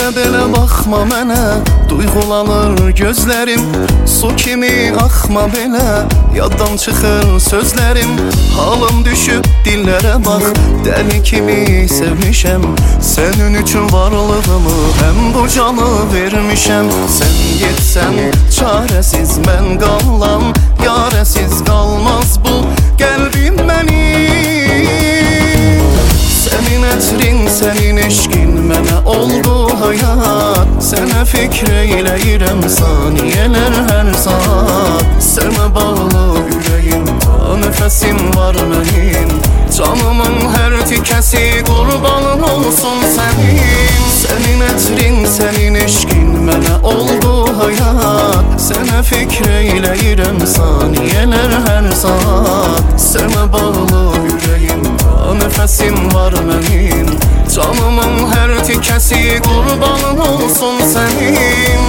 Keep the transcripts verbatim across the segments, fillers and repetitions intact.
Belə-belə baxma mənə, duyğulanır gözlərim. Su kimi axma belə, yaddan çıxır sözlərim. Halım düşüb dillərə bax, dəli kimi sevmişəm. Sənin üçün varlığımı, həm bu canı vermişəm. Sən getsən, çarəsiz mən qalam, yarəsiz qalmaz bu qəlbim mənim. Sənin ətrin, sənin eşqin mənə oldu hayat. Sənə fikr eyləyirəm saniyələr hər saat. Sənə bağlı ürəyim, ta nəfəsim var mənim. Canımın hər tikəsi qurbanın olsun sənin. Sənin ətrin, sənin eşqin mənə oldu hayat. Sənə fikr eyləyirəm saniyələr hər saat. Sənə bağlı ürəyim, ta nəfəsim var mənim. Canımın hər tikəsi qurbanın olsun sənin.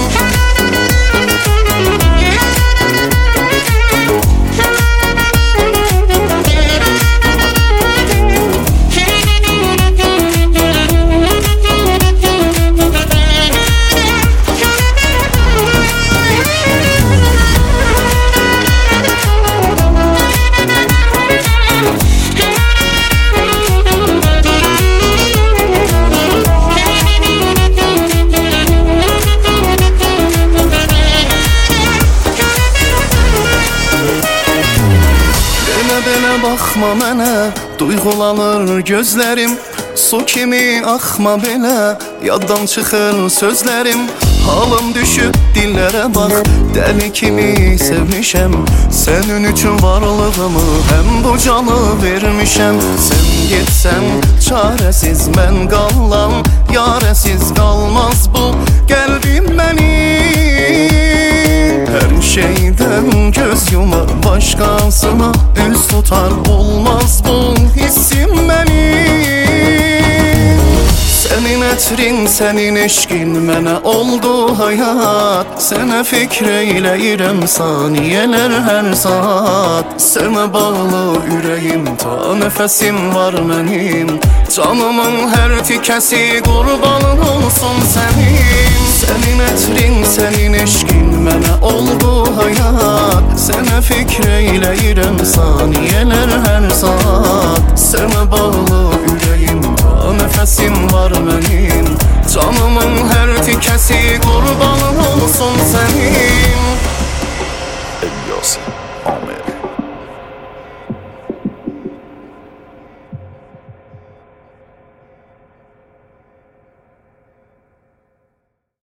Belə baxma mənə, duyğulanır gözlərim. Su kimi axma belə, yaddan çıxır sözlərim. Halım düşüb dillərə bax, dəli kimi sevmişəm. Sənin üçün varlığımı, həm bu canı vermişəm. Sən getsən, çarəsiz mən qalam, yarəsiz qalmaz bu qəlbim mənim. Hər şeydən göz yumar, başqasına üz tutar, olmaz bu hissim mənim. Sənin ətrin, sənin eşqin mənə oldu hayat. Sənə fikr eyləyirəm saniyələr hər saat. Sənə bağlı ürəyim, ta nəfəsim var mənim. Canımın hər tikəsi qurbanın olsun sənin. Sənin ətrin, sənin eşqin mənə oldu hayat. Sənə fikr eyləyirəm saniyələr hər saat. Sənə bağlı ürəyim, ta nəfəsim var mənim. Canımın hər tikəsi qurbanın olsun sənin. Elios Ahmet.